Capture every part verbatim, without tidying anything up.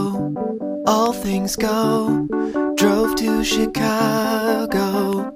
go, all things go. Drove to Chicago.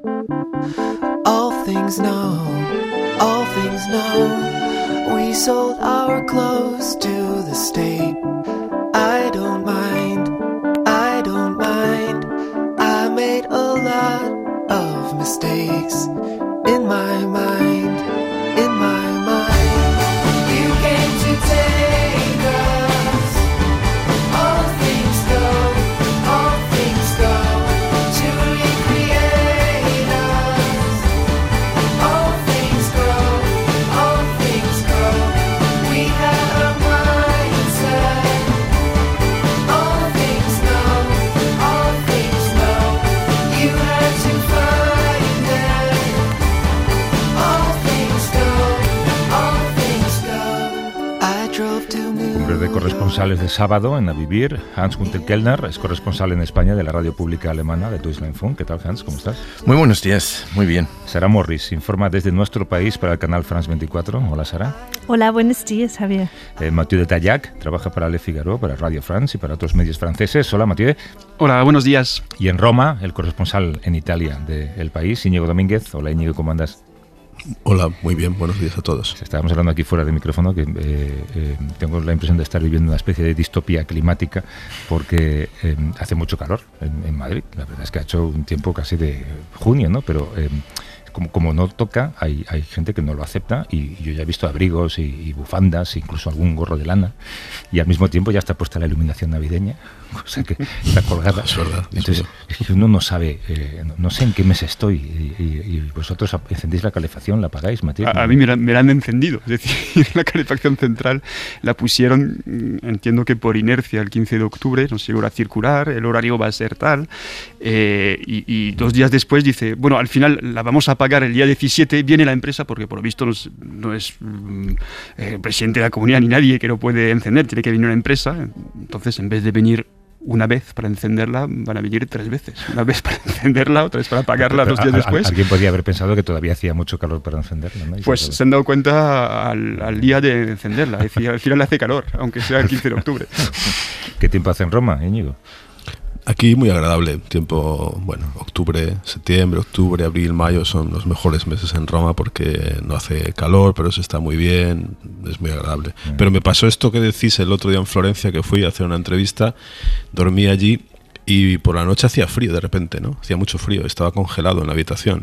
All things know, all things know. We sold our clothes to the state. I don't mind, I don't mind. I made a lot of mistakes in my mind, in my mind. You came to take us. All things go, all things go. To recreate us. All things go, all things go. We had a mindset. All things know, all things know. You had to find it. All things go, all things go. I drove to New De corresponsales de sábado en A Vivir, Hans-Günther Kellner es corresponsal en España de la radio pública alemana de Deutschlandfunk. ¿Qué tal, Hans? ¿Cómo estás? Muy buenos días, muy bien. Sara Morris informa desde nuestro país para el canal France veinticuatro. Hola, Sara. Hola, buenos días, Javier. Eh, Mathieu de Tallac trabaja para Le Figaro, para Radio France y para otros medios franceses. Hola, Mathieu. Hola, buenos días. Y en Roma, el corresponsal en Italia de El País, Íñigo Domínguez. Hola, Íñigo, ¿cómo andas? Hola, muy bien, buenos días a todos. Estábamos hablando aquí fuera de micrófono que eh, eh, tengo la impresión de estar viviendo una especie de distopía climática porque eh, hace mucho calor en, en Madrid. La verdad es que ha hecho un tiempo casi de junio, ¿no? Pero eh, como, como no toca, hay, hay gente que no lo acepta y, y yo ya he visto abrigos y, y bufandas, incluso algún gorro de lana, y al mismo tiempo ya está puesta la iluminación navideña, cosa que está colgada. Es verdad. Entonces, es que uno no sabe, eh, no, no sé en qué mes estoy y, y, y vosotros encendéis la calefacción, la apagáis, Matías. A, a mí me la, me la han encendido, es decir, la calefacción central la pusieron, entiendo que por inercia, el quince de octubre, nos llegó a circular, el horario va a ser tal, eh, y, y dos días después dice, bueno, al final la vamos a apagar el día diecisiete, viene la empresa, porque por lo visto no es, no es mm, eh, presidente de la comunidad ni nadie que lo puede encender, tiene que venir una empresa, entonces en vez de venir una vez para encenderla, van a venir tres veces. Una vez para encenderla, otra vez para apagarla dos días después. Alguien podría haber pensado que todavía hacía mucho calor para encenderla, ¿no? Pues se han dado cuenta al, al día de encenderla. Es decir, al final hace calor, aunque sea el quince de octubre. ¿Qué tiempo hace en Roma, Íñigo? Aquí muy agradable, tiempo, bueno, octubre, septiembre, octubre, abril, mayo son los mejores meses en Roma porque no hace calor, pero se está muy bien, es muy agradable. Mm. Pero me pasó esto que decís el otro día en Florencia, que fui a hacer una entrevista, dormí allí y por la noche hacía frío de repente, ¿no? Hacía mucho frío, estaba congelado en la habitación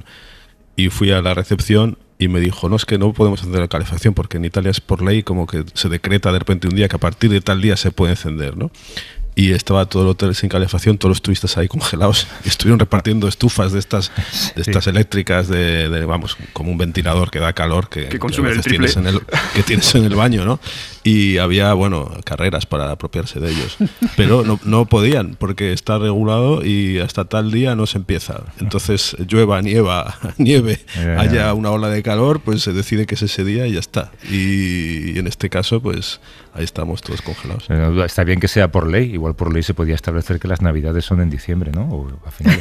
y fui a la recepción y me dijo, no, es que no podemos encender la calefacción porque en Italia es por ley como que se decreta de repente un día que a partir de tal día se puede encender, ¿no? Y estaba todo el hotel sin calefacción, todos los turistas ahí congelados. Y estuvieron repartiendo estufas de estas, de estas sí. eléctricas, de, de, vamos, como un ventilador que da calor, que, que consume el triple. Tienes en el, que tienes en el baño, ¿no? Y había, bueno, carreras para apropiarse de ellos. Pero no, no podían, porque está regulado y hasta tal día no se empieza. Entonces, llueva, nieva, nieve, yeah. haya una ola de calor, pues se decide que es ese día y ya está. Y, y en este caso, pues ahí estamos todos congelados. Eh, está bien que sea por ley, igual por ley se podía establecer que las navidades son en diciembre, ¿no? O a finales.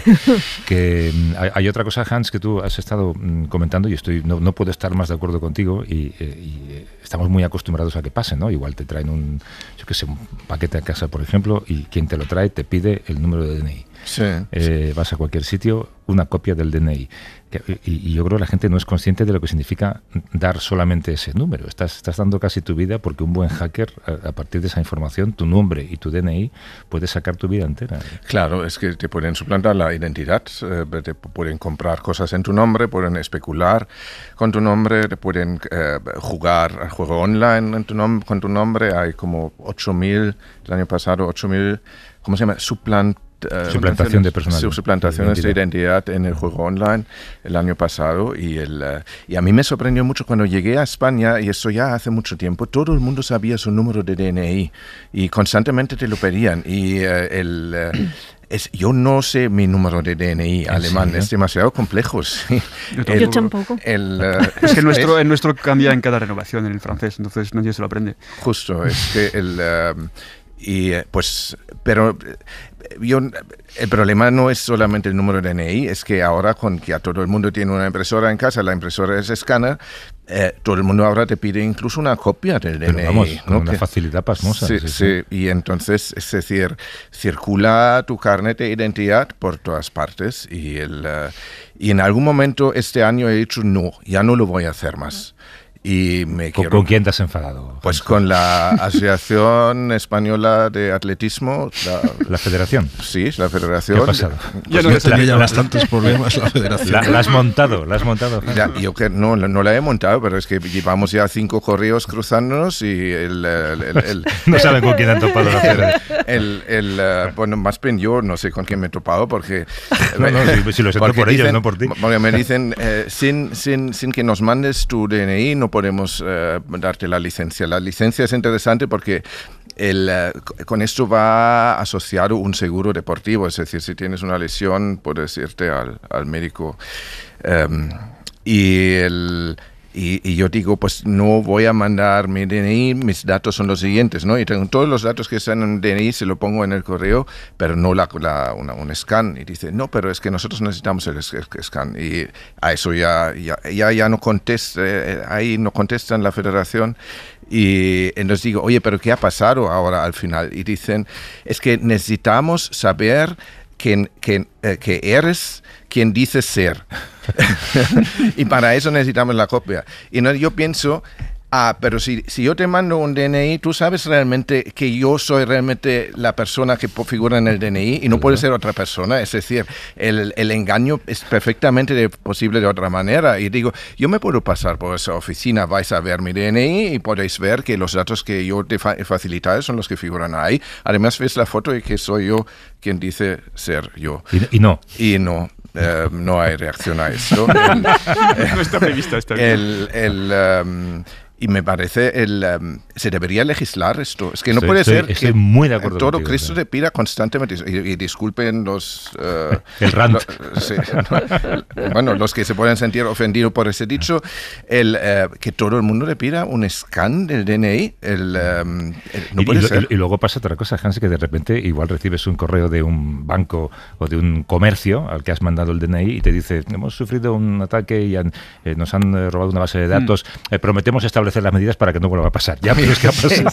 que hay, hay otra cosa, Hans, que tú has estado mm, comentando y estoy no, no puedo estar más de acuerdo contigo y, eh, y estamos muy acostumbrados a que pase, ¿no? Igual te traen un, yo qué sé, un paquete a casa, por ejemplo, y quien te lo trae te pide el número de D N I. Sí, eh, sí. Vas a cualquier sitio, una copia del D N I. Y, y yo creo que la gente no es consciente de lo que significa dar solamente ese número. Estás, estás dando casi tu vida porque un buen hacker, a, a partir de esa información, tu nombre y tu D N I, puede sacar tu vida entera. Claro, es que te pueden suplantar la identidad, eh, te pueden comprar cosas en tu nombre, pueden especular con tu nombre, te pueden eh, jugar al juego online en tu nom- con tu nombre. Hay como ocho mil, el año pasado, ocho mil, ¿cómo se llama? Suplant Uh, suplantación de personalidad. Suplantaciones de identidad en el juego online el año pasado y, el, uh, y a mí me sorprendió mucho cuando llegué a España, y eso ya hace mucho tiempo, todo el mundo sabía su número de D N I y constantemente te lo pedían y uh, el... Uh, Es, yo no sé mi número de D N I alemán, serio? Es demasiado complejo. Sí. Yo tampoco. El, yo tampoco. El, uh, es que el nuestro, el nuestro cambia en cada renovación en el francés, entonces nadie se lo aprende. Justo, es que el... Uh, Y pues, pero yo, el problema no es solamente el número de D N I, es que ahora con que ya todo el mundo tiene una impresora en casa, la impresora es escáner, eh, todo el mundo ahora te pide incluso una copia del pero D N I. Vamos, con ¿no? una que, facilidad pasmosa. Sí, sí, sí, y entonces, es decir, circula tu carnet de identidad por todas partes y, el, uh, y en algún momento este año he dicho, no, ya no lo voy a hacer más. Y me ¿Con, quiero, ¿Con quién te has enfadado? Pues con la Asociación Española de Atletismo. La, ¿La federación? Sí, la federación. ¿Qué ha pasado? Pues ya no, no tenía ya bastantes problemas la federación. La, la has montado, la has montado. Ya, yo que no, no la he montado, pero es que llevamos ya cinco correos cruzándonos y el... el, el, el no saben con quién han topado la federación. El, el, uh, bueno, más bien yo no sé con quién me he topado porque... No, no, si, si lo siento por dicen, ellos, no por ti. Porque me dicen, eh, sin, sin, sin que nos mandes tu D N I no podemos uh, darte la licencia. La licencia es interesante porque el, uh, con esto va asociado un seguro deportivo, es decir, si tienes una lesión puedes irte al, al médico. Um, y el... Y, y yo digo, pues no voy a mandar mi D N I, mis datos son los siguientes, ¿no? Y tengo todos los datos que están en el D N I, se lo pongo en el correo, pero no la, la, una, un scan. Y dice, no, pero es que nosotros necesitamos el scan. Y a eso ya, ya, ya, ya no contesta, ahí no contestan la federación. Y entonces digo, oye, pero ¿qué ha pasado ahora al final? Y dicen, es que necesitamos saber que, que, eh, que eres quien dices ser. Y para eso necesitamos la copia. Y no, yo pienso, ah, pero si, si yo te mando un D N I, tú sabes realmente que yo soy realmente la persona que figura en el D N I y no puede ser otra persona. Es decir, el, el engaño es perfectamente de, posible de otra manera. Y digo, yo me puedo pasar por esa oficina, vais a ver mi D N I y podéis ver que los datos que yo te he facilitado son los que figuran ahí. Además, ves la foto y que soy yo quien dice ser yo. Y, y no. Y no. Uh, no hay reacción a esto. El, no está prevista esta el, el, um, y me parece, el, um, se debería legislar esto. Es que no estoy, puede estoy, ser estoy que muy de acuerdo todo contigo, Cristo ¿no? te pida constantemente, y, y disculpen los... Uh, el rant. Lo, sí, no, bueno, los que se pueden sentir ofendidos por ese dicho, el, uh, que todo el mundo le pida un scan del D N I. El, um, el, no y, puede y, ser. Y, y luego pasa otra cosa, Hans, que de repente igual recibes un correo de un banco o de un comercio al que has mandado el D N I y te dice, hemos sufrido un ataque y han, eh, nos han eh, robado una base de datos, eh, prometemos establecer las medidas para que no vuelva a pasar. Ya, pero es que ha pasado.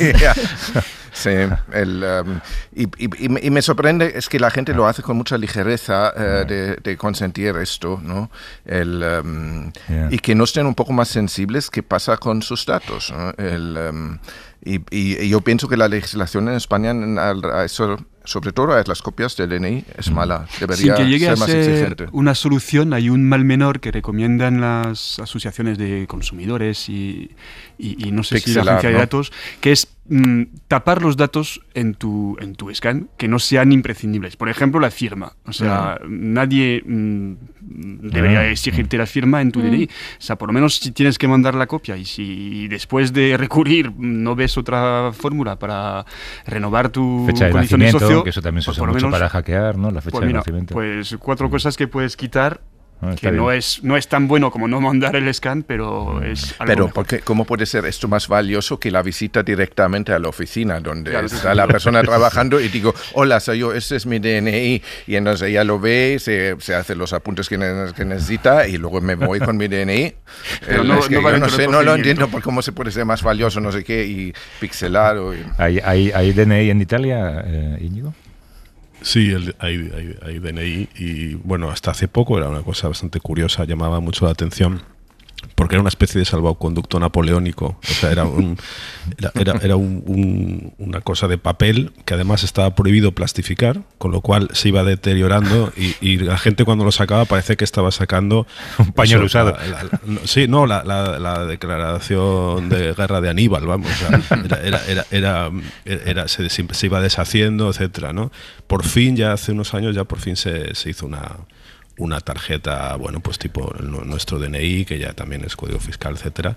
Sí, el, um, y, y, y me sorprende es que la gente lo hace con mucha ligereza uh, de, de consentir esto, ¿no? El, um, yeah. Y que no estén un poco más sensibles qué pasa con sus datos, ¿no? El, um, y, y, y yo pienso que la legislación en España a eso, sobre todo a las copias del D N I, es mala. Debería Sin que llegue ser a más ser exigente. Una solución, hay un mal menor que recomiendan las asociaciones de consumidores y, y, y no sé Pixelar, si la agencia ¿no? de datos, que es mm, tapar los datos en tu, en tu scan, que no sean imprescindibles. Por ejemplo, la firma. O sea, mm. nadie mm, debería exigirte la firma en tu mm. D N I. O sea, por lo menos si tienes que mandar la copia y si después de recurrir no ves otra fórmula para renovar tu fecha de condición de nacimiento, socio, que eso también se pues usa mucho menos, para hackear, ¿no? La fecha pues mira, de nacimiento. Pues cuatro cosas que puedes quitar. Ah, que no es, no es tan bueno como no mandar el scan, pero es algo Pero mejor. porque, ¿cómo puede ser esto más valioso que la visita directamente a la oficina donde claro, está la persona trabajando y digo, hola, soy yo, ese es mi D N I, y entonces ella lo ve, se, se hace los apuntes que, ne que necesita y luego me voy con mi D N I. Pero el, no, es que no, yo no sé, no lo entiendo por cómo se puede ser más valioso, no sé qué, y pixelado. Y... ¿Hay, hay, ¿Hay D N I en Italia, eh, Íñigo? Sí, el, hay, hay, hay D N I y bueno, hasta hace poco era una cosa bastante curiosa, llamaba mucho la atención porque era una especie de salvoconducto napoleónico, o sea, era, un, era, era, era un, un, una cosa de papel que además estaba prohibido plastificar, con lo cual se iba deteriorando y, y la gente cuando lo sacaba parece que estaba sacando un pañuelo eso, usado. La, la, no, sí, no, la, la, la declaración de guerra de Aníbal, vamos, o sea, era, era, era, era, era se, se iba deshaciendo, etcétera, ¿no? Por fin, ya hace unos años, ya por fin se, se hizo una... una tarjeta, bueno, pues tipo nuestro D N I, que ya también es código fiscal, etcétera,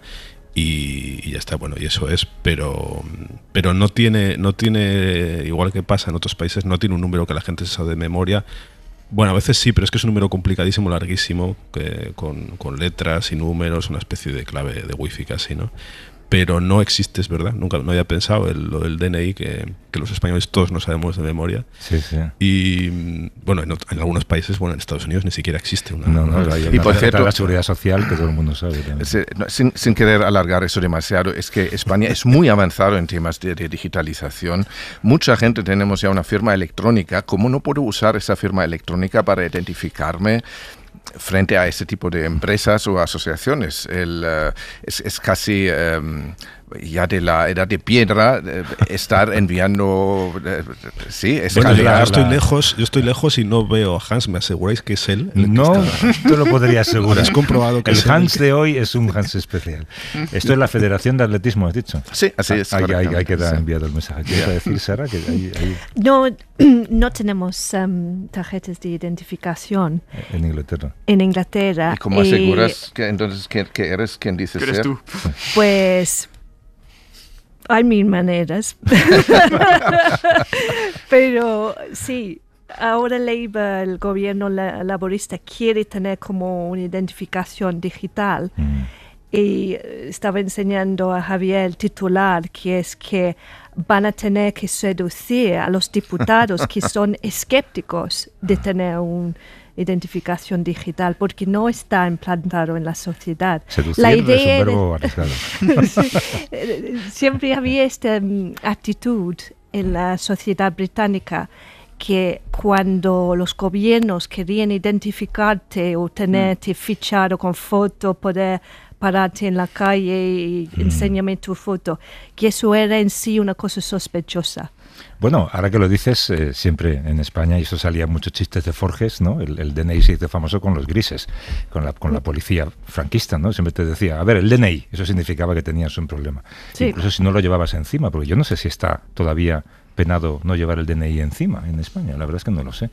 y, y ya está, bueno, y eso es, pero pero no tiene, no tiene, igual que pasa en otros países, no tiene un número que la gente se sabe de memoria. Bueno, a veces sí, pero es que es un número complicadísimo, larguísimo, que, con, con letras y números, una especie de clave de wifi casi, ¿no? pero no existe, es verdad. Nunca no había pensado el, lo del D N I, que, que los españoles todos no sabemos de memoria. Sí, sí. Y bueno, en, en algunos países, bueno, en Estados Unidos ni siquiera existe una. No, no, hay y por cierto, la seguridad social que todo el mundo sabe también. Se, no, sin, sin querer alargar eso demasiado, es que España es muy avanzado en temas de, de digitalización. Mucha gente tenemos ya una firma electrónica. ¿Cómo no puedo usar esa firma electrónica para identificarme frente a ese tipo de empresas o asociaciones? El, uh, es, es casi um, ya de la edad de piedra eh, estar enviando, eh, sí, escanear. Bueno, yo, estoy lejos, yo estoy lejos y no veo a Hans. ¿Me aseguráis que es él? El no, está... te lo podría asegurar. ¿Has comprobado que el es Hans él? de hoy es un Hans especial. Esto es la Federación de Atletismo, has dicho. Sí, así es. Ahí hay, hay que dar sí. enviado el mensaje. ¿Quieres decir, Sara? Que hay, hay... No, no tenemos um, tarjetas de identificación En Inglaterra. en Inglaterra. ¿Y cómo aseguras que entonces que, que eres quien dice ¿Qué eres ser? tú? Pues hay mil maneras. Pero sí, ahora Labour, el gobierno la, laborista, quiere tener como una identificación digital. Mm. Y estaba enseñando a Javier el titular, que es que van a tener que seducir a los diputados que son escépticos de tener una identificación digital, porque no está implantado en la sociedad. Seducir la es un idea verbo de... arriesgado. Sí. Siempre había esta um, actitud en la sociedad británica, que cuando los gobiernos querían identificarte o tenerte mm. fichado con foto, poder pararte en la calle y mm. enséñame tu foto, que eso era en sí una cosa sospechosa. Bueno, ahora que lo dices, eh, siempre en España, y eso salía muchos chistes de Forges, ¿no? El, el D N I se hizo famoso con los grises, con la, con la policía franquista, ¿no? Siempre te decía, a ver, el D N I, eso significaba que tenías un problema. Sí. Incluso si no lo llevabas encima, porque yo no sé si está todavía penado no llevar el D N I encima en España, la verdad es que no lo sé.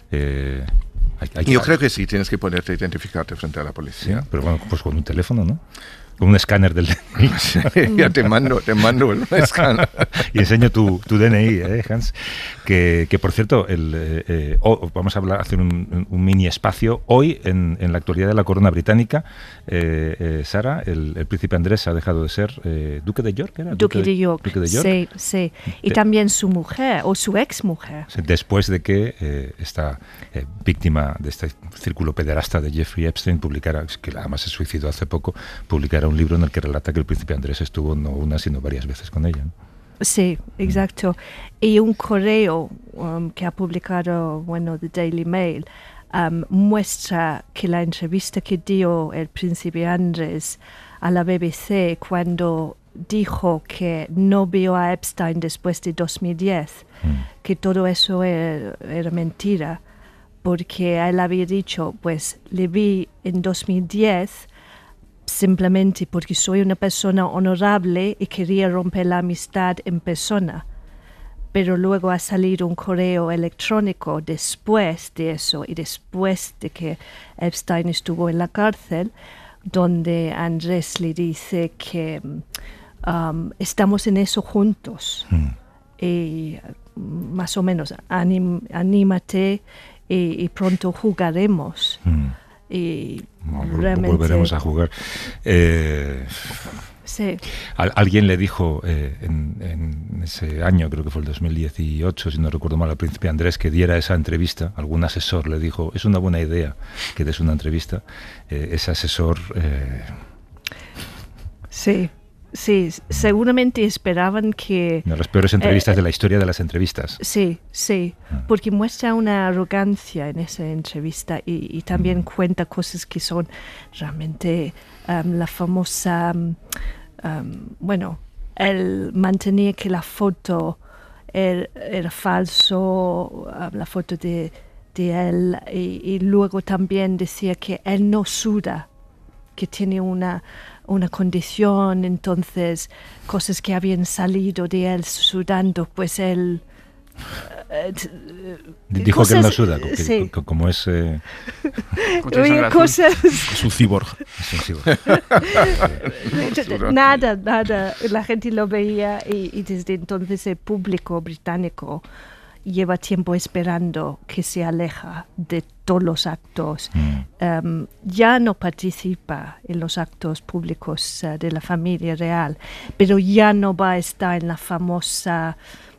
Eh, hay, hay, yo hay, creo que sí, tienes que poderte identificarte frente a la policía. Sí, pero bueno, pues con un teléfono, ¿no? Con un escáner del D N I. Sí, ya te mando, te mando el escáner. Y enseño tu, tu D N I, ¿eh, Hans? Que, que por cierto, el, eh, oh, vamos a hablar, hacer un, un mini espacio. Hoy, en, en la actualidad de la corona británica, eh, eh, Sara, el, el príncipe Andrés ha dejado de ser eh, duque de York, ¿era? Duque, duque de York. Duque de York. Sí, sí. Y de, también su mujer, o su ex mujer. Después de que eh, esta eh, víctima de este círculo pederasta de Jeffrey Epstein publicara, que además se suicidó hace poco, publicara un libro en el que relata que el príncipe Andrés estuvo no una sino varias veces con ella, ¿no? Sí, exacto. Y un correo um, que ha publicado, bueno, The Daily Mail, um, muestra que la entrevista que dio el príncipe Andrés a la B B C cuando dijo que no vio a Epstein después de dos mil diez, mm. que todo eso era, era mentira, porque él había dicho, pues le vi en dos mil diez simplemente porque soy una persona honorable y quería romper la amistad en persona. Pero luego ha salido un correo electrónico después de eso y después de que Epstein estuvo en la cárcel, donde Andrés le dice que um, estamos en eso juntos. Mm. Y más o menos, anim, anímate y, y pronto jugaremos. Mm. Y no, realmente volveremos a jugar. Eh, sí. Al, alguien le dijo eh, en, en ese año, creo que fue el dos mil dieciocho, si no recuerdo mal, al príncipe Andrés que diera esa entrevista. Algún asesor le dijo, es una buena idea que des una entrevista. Eh, ese asesor... Eh... Sí. Sí, seguramente esperaban que... De las peores entrevistas eh, de la historia de las entrevistas. Sí, sí, ah. porque muestra una arrogancia en esa entrevista y, y también mm. cuenta cosas que son realmente um, la famosa... Um, um, bueno, él mantenía que la foto era, era falso, um, la foto de, de él, y, y luego también decía que él no suda, que tiene una... una condición, entonces cosas que habían salido de él sudando, pues él... Uh, Dijo cosas, que él no suda, que, sí. que, como es... Eh... Oye, cosas... Es un cyborg. Es un cyborg. Nada, nada. La gente lo veía y, y desde entonces el público británico lleva tiempo esperando que se aleja de todos los actos. Mm. Um, ya no participa en los actos públicos uh, de la familia real, pero ya no va a estar en la famosa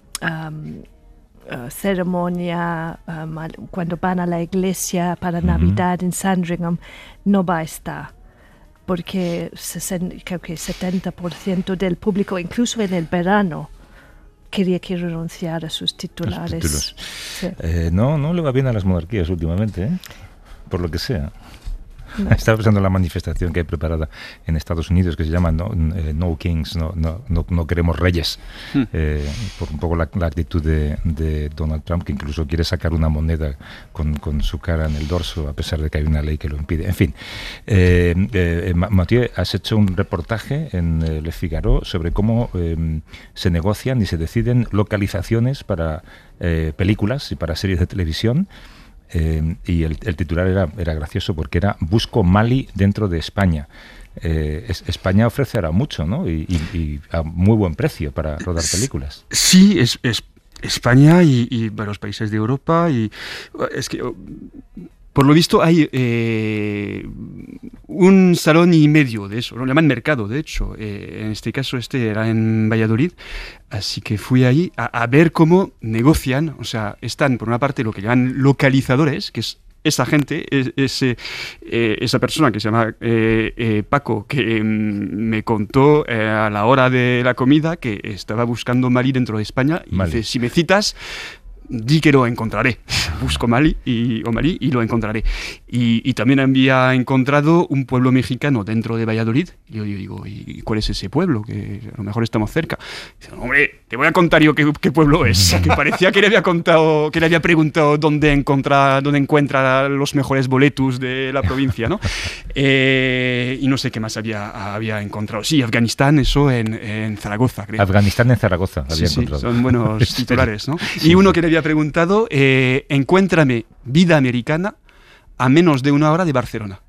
um, uh, ceremonia um, cuando van a la iglesia para mm-hmm. Navidad en Sandringham, no va a estar. Porque creo que setenta por ciento del público, incluso en el verano, quería que renunciara a sus titulares. Sí. Eh, no, no le va bien a las monarquías últimamente, ¿eh? Por lo que sea. No. Estaba pensando en la manifestación que hay preparada en Estados Unidos que se llama No, eh, no Kings, no, no, no, no queremos reyes, hmm. eh, por un poco la, la actitud de, de Donald Trump, que incluso quiere sacar una moneda con, con su cara en el dorso, a pesar de que hay una ley que lo impide. En fin, eh, eh, Mathieu, has hecho un reportaje en eh, Le Figaro sobre cómo eh, se negocian y se deciden localizaciones para eh, películas y para series de televisión. Eh, y el, el titular era, era gracioso porque era Busco Mali dentro de España. Eh, es, España ofrece ahora mucho, ¿no? Y, y, y a muy buen precio para rodar películas. Sí, es, es España y, y varios países de Europa. Y es que, por lo visto, hay eh, un salón y medio de eso, lo llaman mercado, de hecho. Eh, en este caso, este era en Valladolid. Así que fui ahí a, a ver cómo negocian, o sea, están por una parte lo que llaman localizadores, que es esa gente, es, ese, eh, esa persona que se llama eh, eh, Paco, que eh, me contó eh, a la hora de la comida que estaba buscando Mali dentro de España y Mali. dice, si me citas, di que lo encontraré. Busco Mali y, o Mali y lo encontraré. Y, y también había encontrado un pueblo mexicano dentro de Valladolid. Y yo, yo digo, ¿y cuál es ese pueblo? Que a lo mejor estamos cerca. Y dice, hombre, te voy a contar yo qué, qué pueblo es. Que parecía que le había contado, que le había preguntado dónde encuentra, dónde encuentra los mejores boletos de la provincia, ¿no? Eh, y no sé qué más había, había encontrado. Sí, Afganistán, eso en, en Zaragoza, creo. Afganistán en Zaragoza había sí, encontrado. Sí, son buenos titulares, ¿no? Sí. Y uno que le había preguntado, eh, encuéntrame vida americana a menos de una hora de Barcelona.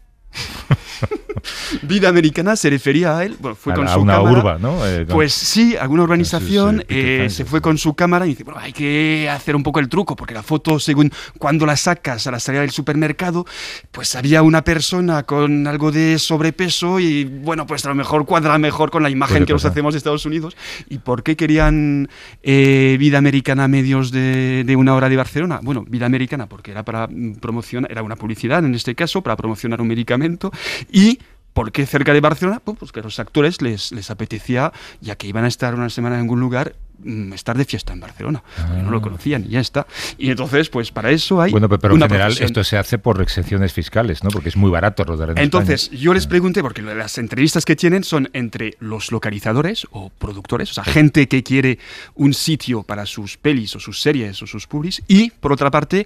Vida americana se refería a él, bueno, fue a, con a su una cámara. urba, ¿no? Eh, con... Pues sí, alguna urbanización, sí, sí, sí, eh, se fue con su cámara y dice, bueno, hay que hacer un poco el truco, porque la foto, según cuando la sacas a la salida del supermercado, pues había una persona con algo de sobrepeso y, bueno, pues a lo mejor cuadra mejor con la imagen Puede que pasar. Nos hacemos de Estados Unidos. ¿Y por qué querían eh, vida americana a medios de, de una hora de Barcelona? Bueno, vida americana, porque era para promocionar, era una publicidad en este caso, para promocionar un medicamento. Y ¿por qué cerca de Barcelona? Pues, pues que a los actores les, les apetecía, ya que iban a estar una semana en algún lugar, estar de fiesta en Barcelona, porque ah. no lo conocían y ya está. Y entonces, pues para eso hay Bueno, pero, pero una en general profesión. Esto se hace por exenciones fiscales, ¿no? Porque es muy barato rodar en Entonces, España. yo les pregunté, porque las entrevistas que tienen son entre los localizadores o productores, o sea, gente que quiere un sitio para sus pelis o sus series o sus publis, y, por otra parte,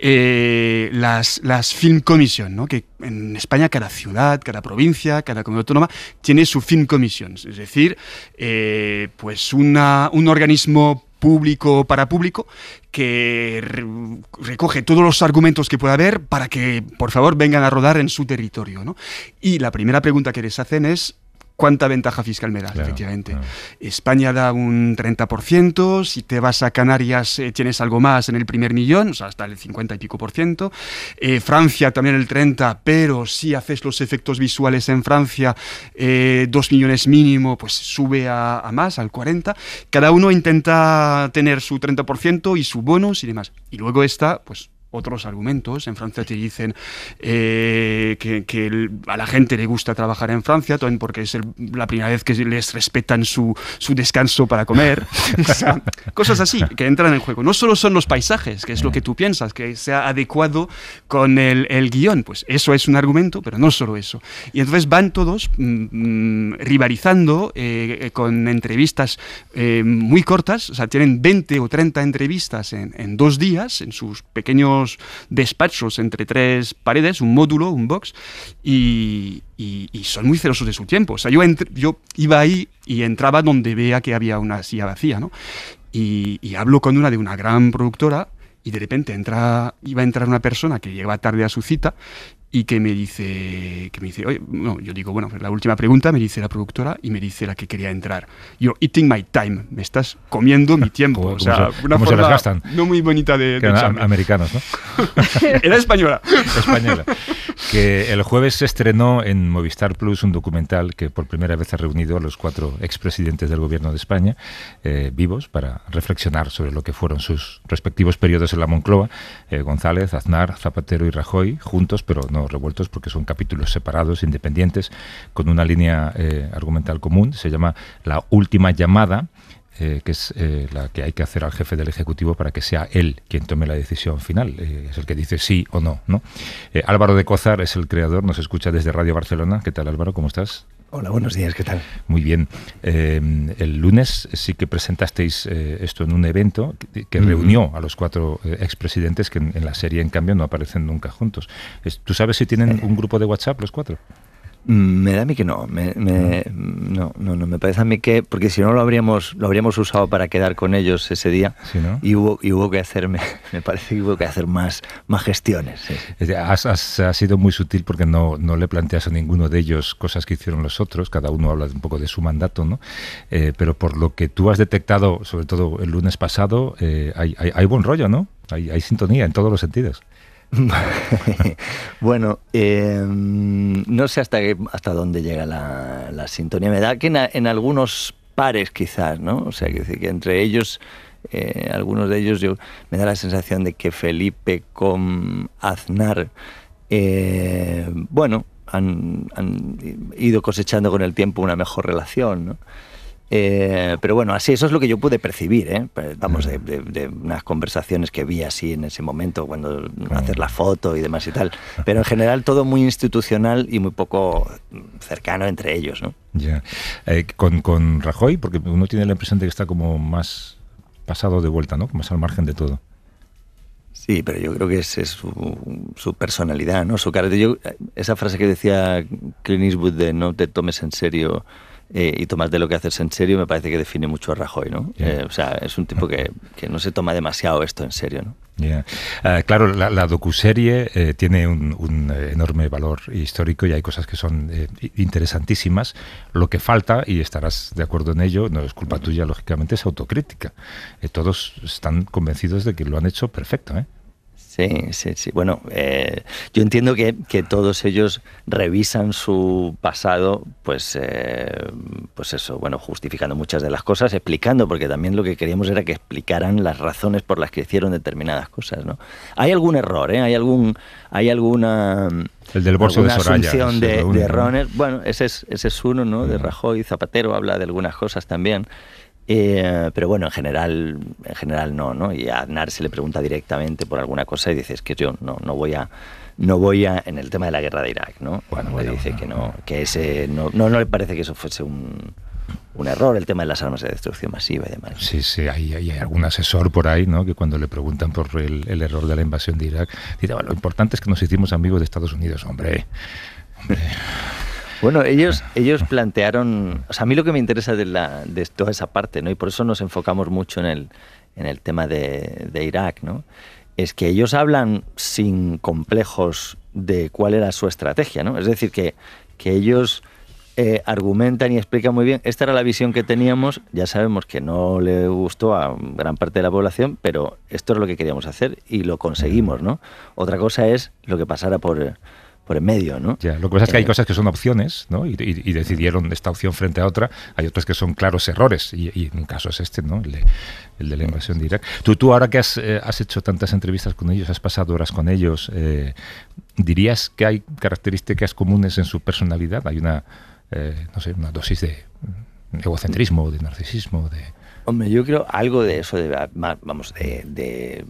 eh, las, las Film Commission, ¿no? Que en España cada ciudad, cada provincia, cada comunidad autónoma tiene su Film Commission, es decir, eh, pues una, un organismo público para público que re recoge todos los argumentos que pueda haber para que, por favor, vengan a rodar en su territorio, ¿no? Y la primera pregunta que les hacen es ¿cuánta ventaja fiscal me das? Claro, efectivamente. Claro. España da un treinta por ciento, si te vas a Canarias eh, tienes algo más en el primer millón, o sea, hasta el cincuenta y pico por ciento. Eh, Francia también el treinta, pero si haces los efectos visuales en Francia, eh, dos millones mínimo, pues sube a, a más, al cuarenta. Cada uno intenta tener su treinta por ciento y su bonus y demás. Y luego está, pues, otros argumentos. En Francia te dicen eh, que, que el, a la gente le gusta trabajar en Francia, también porque es el, la primera vez que les respetan su, su descanso para comer. O sea, cosas así que entran en juego. No solo son los paisajes, que es lo que tú piensas, que sea adecuado con el, el guión. Pues eso es un argumento, pero no solo eso. Y entonces van todos mmm, rivalizando eh, con entrevistas eh, muy cortas. O sea, tienen veinte o treinta entrevistas en, en dos días, en sus pequeños despachos entre tres paredes, un módulo, un box, y, y, y son muy celosos de su tiempo. O sea, yo, entre, yo iba ahí y entraba donde vea que había una silla vacía, ¿no? Y, y hablo con una de una gran productora y de repente entra, iba a entrar una persona que llegaba tarde a su cita y que me dice, que me dice, oye, no, yo digo, bueno, la última pregunta, me dice la productora y me dice la que quería entrar. Yo, eating my time, me estás comiendo mi tiempo. ¿Cómo, o sea, se, una ¿cómo forma se las gastan? No muy bonita de, de am americanos, ¿no? Era española. Española. Que el jueves se estrenó en Movistar Plus un documental que por primera vez ha reunido a los cuatro expresidentes del gobierno de España eh, vivos para reflexionar sobre lo que fueron sus respectivos periodos en la Moncloa. Eh, González, Aznar, Zapatero y Rajoy, juntos, pero no revueltos porque son capítulos separados, independientes, con una línea eh, argumental común. Se llama La Última Llamada, eh, que es eh, la que hay que hacer al jefe del Ejecutivo para que sea él quien tome la decisión final. Eh, es el que dice sí o no, ¿no? Eh, Álvaro de Cózar es el creador, nos escucha desde Radio Barcelona. ¿Qué tal, Álvaro? ¿Cómo estás? Hola, buenos días, ¿qué tal? Muy bien. Eh, el lunes sí que presentasteis eh, esto en un evento que, que reunió a los cuatro eh, expresidentes que en, en la serie, en cambio, no aparecen nunca juntos. Es, ¿Tú sabes si tienen un grupo de WhatsApp los cuatro? Me da a mí que no, me, me, no, no, no, me parece a mí que, porque si no lo habríamos, lo habríamos usado para quedar con ellos ese día, sí, ¿no? y hubo, y hubo que hacer, me, me parece que hubo que hacer más, más gestiones. Sí. Has, has, has sido muy sutil porque no, no le planteas a ninguno de ellos cosas que hicieron los otros, cada uno habla un poco de su mandato, ¿no? Eh, pero por lo que tú has detectado, sobre todo el lunes pasado, eh, hay, hay, hay buen rollo, ¿no? Hay, hay sintonía en todos los sentidos. Bueno, eh, no sé hasta qué, hasta dónde llega la, la sintonía. Me da que en, en algunos pares quizás, ¿no? O sea, que, que entre ellos, eh, algunos de ellos, yo me da la sensación de que Felipe con Aznar, eh, bueno, han, han ido cosechando con el tiempo una mejor relación, ¿no? Eh, pero bueno, así, eso es lo que yo pude percibir, ¿eh? Vamos, de, de, de unas conversaciones que vi así en ese momento, cuando hacer la foto y demás y tal. Pero en general todo muy institucional y muy poco cercano entre ellos, ¿no? Ya. Eh, con, con Rajoy, porque uno tiene la impresión de que está como más pasado de vuelta, ¿no? Más al margen de todo. Sí, pero yo creo que es, es su, su personalidad, ¿no? Su carácter. Yo, esa frase que decía Clint Eastwood de no te tomes en serio eh, y tomas de lo que haces en serio, me parece que define mucho a Rajoy, ¿no? Yeah. Eh, o sea, es un tipo que, que no se toma demasiado esto en serio, ¿no? Yeah. Uh, claro, la, la docuserie eh, tiene un, un enorme valor histórico y hay cosas que son eh, interesantísimas. Lo que falta, y estarás de acuerdo en ello, no es culpa tuya, lógicamente, es autocrítica. Eh, todos están convencidos de que lo han hecho perfecto, ¿eh? Sí, sí, sí. Bueno, eh, yo entiendo que, que todos ellos revisan su pasado, pues, eh, pues eso, bueno, justificando muchas de las cosas, explicando, porque también lo que queríamos era que explicaran las razones por las que hicieron determinadas cosas, ¿no? Hay algún error, ¿eh? Hay algún, hay alguna el del bolso de Soraya, asunción de, de errores. Bueno, ese es, ese es uno, ¿no? De Rajoy. Zapatero habla de algunas cosas también. Eh, pero bueno, en general, en general no, ¿no? Y a Aznar se le pregunta directamente por alguna cosa y dice, es que yo no, no voy a, no voy a, en el tema de la guerra de Irak, ¿no? Bueno, bueno, le dice bueno, que no, que ese, no, no, no le parece que eso fuese un, un error, el tema de las armas de destrucción masiva y demás. Sí, sí, hay, hay algún asesor por ahí, ¿no? Que cuando le preguntan por el, el error de la invasión de Irak, dice, bueno, lo importante es que nos hicimos amigos de Estados Unidos, hombre, hombre. Bueno, ellos, ellos plantearon, o sea, a mí lo que me interesa de, la, de toda esa parte, ¿no? Y por eso nos enfocamos mucho en el, en el tema de, de Irak, ¿no? Es que ellos hablan sin complejos de cuál era su estrategia, ¿no? Es decir, que, que ellos eh, argumentan y explican muy bien, esta era la visión que teníamos, ya sabemos que no le gustó a gran parte de la población, pero esto es lo que queríamos hacer y lo conseguimos, ¿no? Otra cosa es lo que pasara por... por en medio, ¿no? Ya, lo que pasa es que hay cosas que son opciones, ¿no? Y, y, y decidieron esta opción frente a otra. Hay otras que son claros errores y, y en un caso es este, ¿no? El de, el de la invasión de Irak. Tú, tú ahora que has, eh, has hecho tantas entrevistas con ellos, has pasado horas con ellos, eh, ¿dirías que hay características comunes en su personalidad? Hay una, eh, no sé, una dosis de egocentrismo, de narcisismo, de... Hombre, yo creo algo de eso, de, vamos, de... de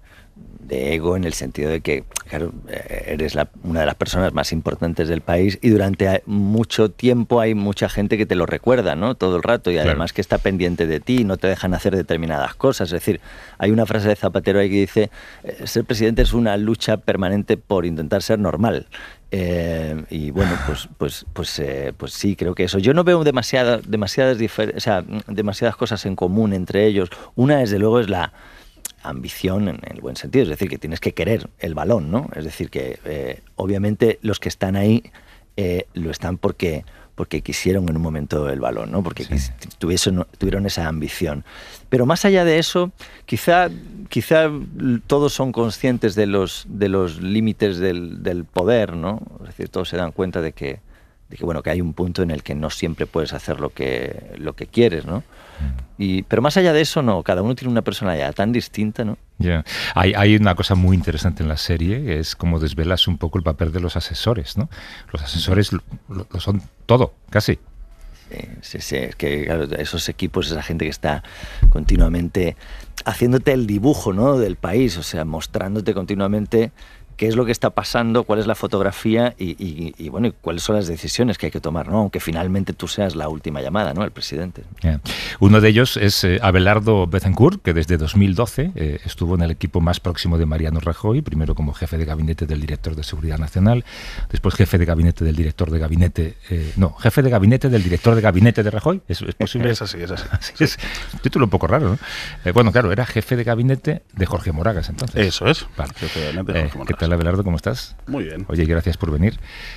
de ego, en el sentido de que, claro, eres la, una de las personas más importantes del país y durante mucho tiempo hay mucha gente que te lo recuerda, ¿no? Todo el rato y además claro, que está pendiente de ti, no te dejan hacer determinadas cosas. Es decir, hay una frase de Zapatero ahí que dice, ser presidente es una lucha permanente por intentar ser normal. Eh, y bueno, pues pues pues eh, pues sí, creo que eso. Yo no veo demasiadas demasiadas difer- o sea, demasiadas cosas en común entre ellos. Una, desde luego, es la ambición en el buen sentido, es decir, que tienes que querer el balón, ¿no? Es decir, que eh, obviamente los que están ahí eh, lo están porque, porque quisieron en un momento el balón, ¿no? Porque sí. tuviesen, tuvieron esa ambición. Pero más allá de eso, quizá, quizá todos son conscientes de los, de los límites del, del poder, ¿no? Es decir, todos se dan cuenta de que, de que, bueno, que hay un punto en el que no siempre puedes hacer lo que, lo que quieres, ¿no? Y, pero más allá de eso, no, cada uno tiene una personalidad tan distinta, ¿no? Yeah. Hay, hay una cosa muy interesante en la serie, que es como desvelas un poco el papel de los asesores, ¿no? Los asesores lo, lo son todo, casi. Sí, sí, sí, es que claro, esos equipos, esa gente que está continuamente haciéndote el dibujo, ¿no?, del país, o sea, mostrándote continuamente qué es lo que está pasando, cuál es la fotografía y, y, y bueno, y cuáles son las decisiones que hay que tomar, ¿no? Aunque finalmente tú seas la última llamada, ¿no?, el presidente. Yeah. Uno de ellos es eh, Abelardo Bethencourt, que desde dos mil doce eh, estuvo en el equipo más próximo de Mariano Rajoy, primero como jefe de gabinete del director de Seguridad Nacional, después jefe de gabinete del director de gabinete, eh, no, jefe de gabinete del director de gabinete de Rajoy. ¿Es, es posible? Es así, es así. Sí. Es un título un poco raro, ¿no? Eh, bueno, claro, era jefe de gabinete de Jorge Moragas, entonces. Eso es. Vale. Jefe de gabinete de Jorge Eh, Moragas. ¿Qué tal, Abelardo? ¿Cómo estás? Muy bien. Oye, gracias por venir.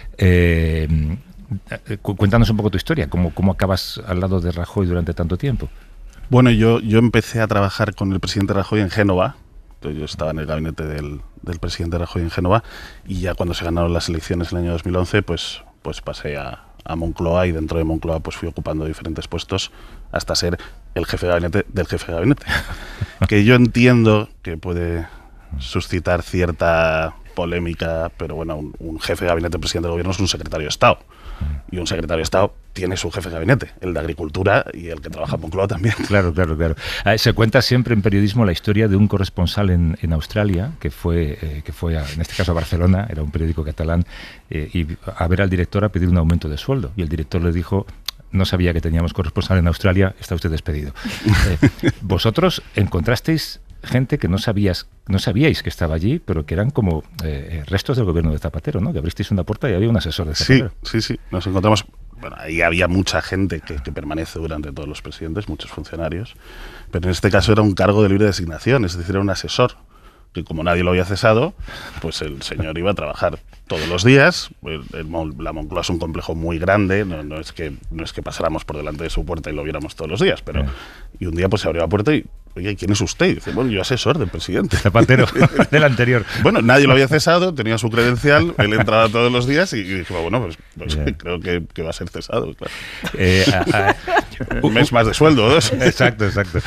Eh, cu- cuéntanos un poco tu historia. ¿Cómo, cómo acabas al lado de Rajoy durante tanto tiempo? Bueno, yo, yo empecé a trabajar con el presidente Rajoy en Génova. Yo estaba en el gabinete del, del presidente Rajoy en Génova y ya cuando se ganaron las elecciones en el año dos mil once, pues, pues pasé a, a Moncloa y dentro de Moncloa pues fui ocupando diferentes puestos hasta ser el jefe de gabinete del jefe de gabinete. Que yo entiendo que puede suscitar cierta polémica, pero bueno, un, un jefe de gabinete del presidente del gobierno es un secretario de Estado. Y un secretario de Estado tiene su jefe de gabinete, el de Agricultura y el que trabaja en Moncloa también. Claro, claro, claro. Eh, se cuenta siempre en periodismo la historia de un corresponsal en, en Australia, que fue, eh, que fue a, en este caso a Barcelona, era un periódico catalán, eh, y a ver al director a pedir un aumento de sueldo. Y el director le dijo: no sabía que teníamos corresponsal en Australia, está usted despedido. Eh, vosotros encontrasteis gente que no sabías, no sabíais que estaba allí, pero que eran como eh, restos del gobierno de Zapatero, ¿no? Que abristeis una puerta y había un asesor de Zapatero. Sí, sí, sí. Nos encontramos. Bueno, ahí había mucha gente que, que permanece durante todos los presidentes, muchos funcionarios, pero en este caso era un cargo de libre designación, es decir, era un asesor que, como nadie lo había cesado, pues el señor iba a trabajar todos los días. El, el, la Moncloa es un complejo muy grande, no, no es que no es que pasáramos por delante de su puerta y lo viéramos todos los días, pero y un día pues se abrió la puerta y: oye, ¿quién es usted? Y dice: bueno, yo asesor del presidente. Zapatero, del anterior. Bueno, nadie lo había cesado, tenía su credencial, él entraba todos los días y, y dije: bueno, pues, pues yeah. creo que, que va a ser cesado, claro. Eh, a, a, un mes más de sueldo, dos. Exacto, exacto.